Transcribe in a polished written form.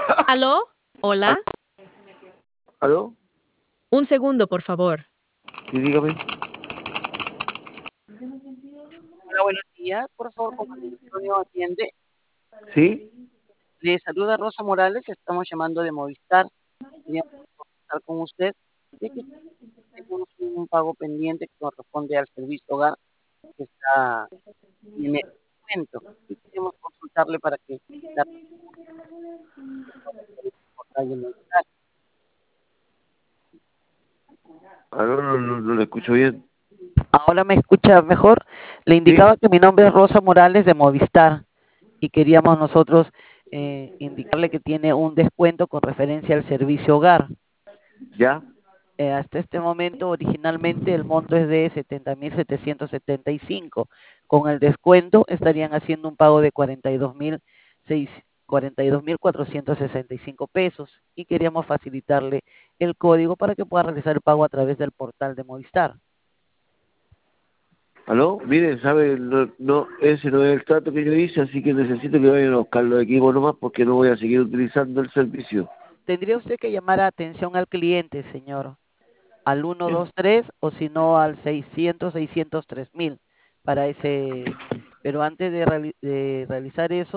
¿Aló? ¿Aló? ¿Hola? ¿Aló? Un segundo, por favor. Sí, dígame. Hola, buenos días. Por favor, con Manuel Antonio atiende. ¿Sí? Le saluda Rosa Morales. Estamos llamando de Movistar. Queríamos conversar con usted, ya que tenemos un pago pendiente que corresponde al servicio hogar que está en el momento. Y queremos consultarle para que la portal de Movistar. ¿Aló? No le escucho bien. Ahora me escucha mejor. Le ¿Sí? indicaba que mi nombre es Rosa Morales de Movistar y queríamos nosotros indicarle que tiene un descuento con referencia al servicio hogar. ¿Ya? Hasta este momento, originalmente el monto es de 70.775. Con el descuento estarían haciendo un pago de 42.465 pesos y queríamos facilitarle el código para que pueda realizar el pago a través del portal de Movistar. ¿Aló? Mire, ¿sabe? Ese no es el trato que yo hice, así que necesito que vayan a buscar los equipos nomás porque no voy a seguir utilizando el servicio. Tendría usted que llamar a atención al cliente, señor, al Bien. 123 o si no al 600-603.000 para ese, pero antes de realizar eso,